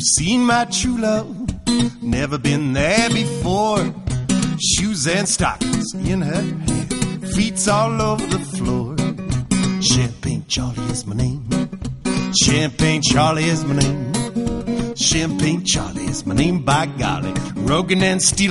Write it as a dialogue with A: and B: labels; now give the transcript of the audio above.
A: seen my true love, never been there before. Shoes and stockings in her hand, feet's all over the floor. Champagne Charlie is my name. Champagne Charlie is my name. Champagne Charlie is my name, by golly. Rogan and Steele